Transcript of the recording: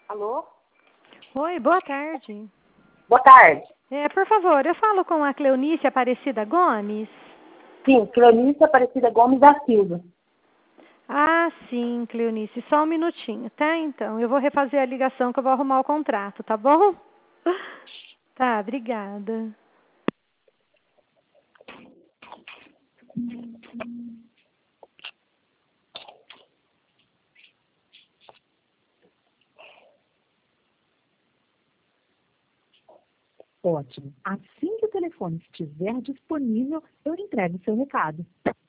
Alô? Oi, boa tarde. Boa tarde. Por favor, eu falo com a Cleonice Aparecida Gomes? Sim, Cleonice Aparecida Gomes da Silva. Ah, sim, Cleonice, só um minutinho, tá? Então, eu vou refazer a ligação que eu vou arrumar o contrato, tá bom? Tá, obrigada. Ótimo. Assim que o telefone estiver disponível, eu entrego o seu recado.